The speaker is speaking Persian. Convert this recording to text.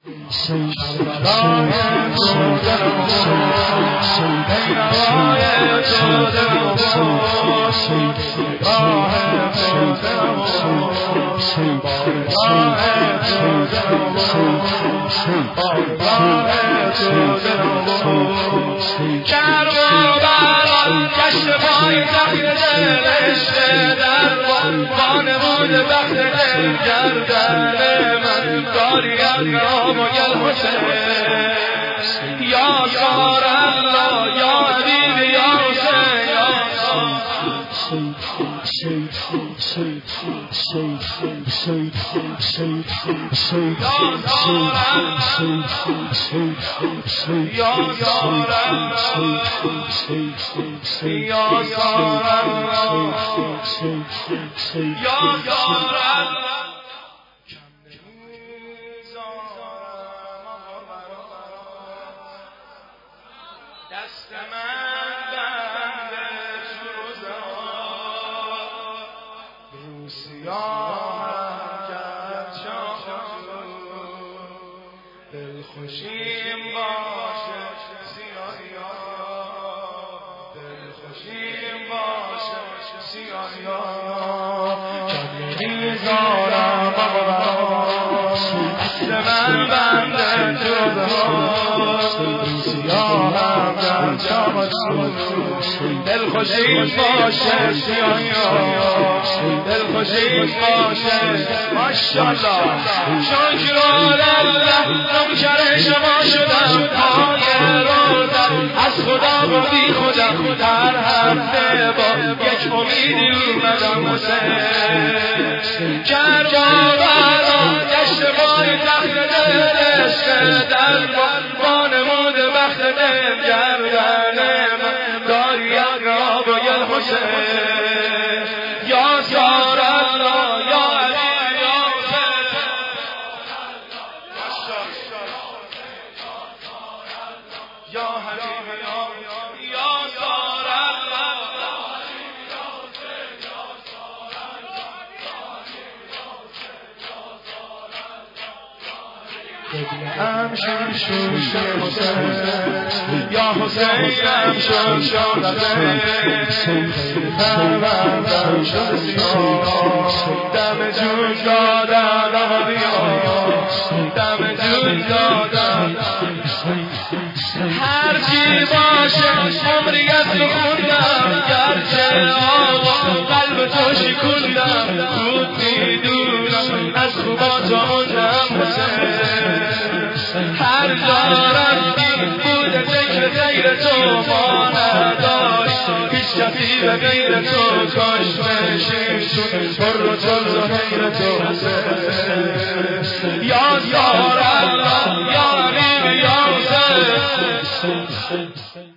دلخوشی باشه دلخوشی باشه ماشاءالله شکر الله نوکر شما شدم پای روزت از خدا و بی خودم هر هفته با یک امیدی اومدم حسین کربلا گشت بای تخت دلش در وانمود بخت دل گردن من داری اقراب و یل حسین یا سار الله یا علی یا حسین یا حبیب یا سار ام شور شور حسین یا حسین ام شور شور دم جون دادم دم جون دادم هر چی باشه عمریت رو خوندم گرچه آقا قلب تو شکوندم خود میدونم از خوبات آموندم هر جا رفتی بود ذکر غیر تو ما نداشت پیش کسی و غیر تو کاش بشیم پر و چل و غیر تو یا سار الله یا حبیب یا حسین